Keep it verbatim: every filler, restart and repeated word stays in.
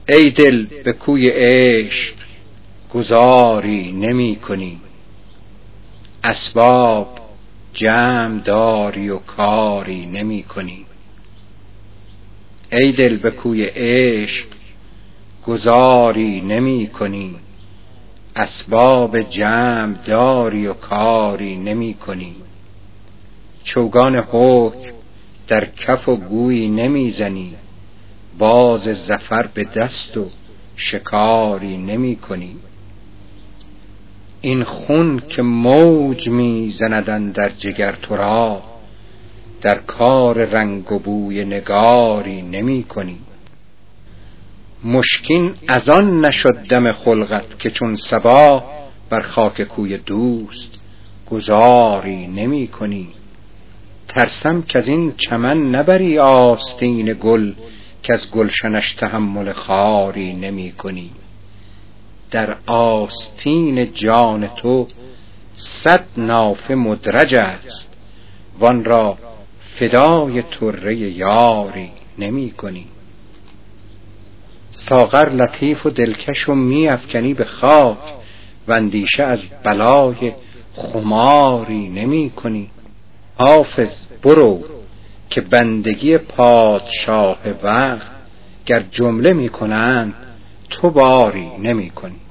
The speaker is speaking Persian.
ای دل به کوی عشق گذاری نمی کنی، اسباب جمع داری و کاری نمی کنی. ای دل به کوی عشق گذاری نمی کنی، اسباب جمع داری و کاری نمی کنی. چوگان حکم در کف و گویی نمی زنی، باز ظفر به دست و شکاری نمی کنی. این خون که موج می زند اندر جگر تو را، در کار رنگ و بوی نگاری نمی کنی. مشکین از آن نشد دم خلقت که چون صبا بر خاک کوی دوست گذاری نمی کنی. ترسم که از این چمن نبری آستین گل، که از گلشنش تحمل خاری نمی کنی. در آستین جان تو صد نافه مدرج است، وان را فدای طره یاری نمی کنی. ساغر لطیف و دلکش و می افکنی به خاک، و اندیشه از بلای خماری نمی کنی. حافظ برو که بندگی پادشاه وقت گر جمله می کنند تو باری نمی کنی.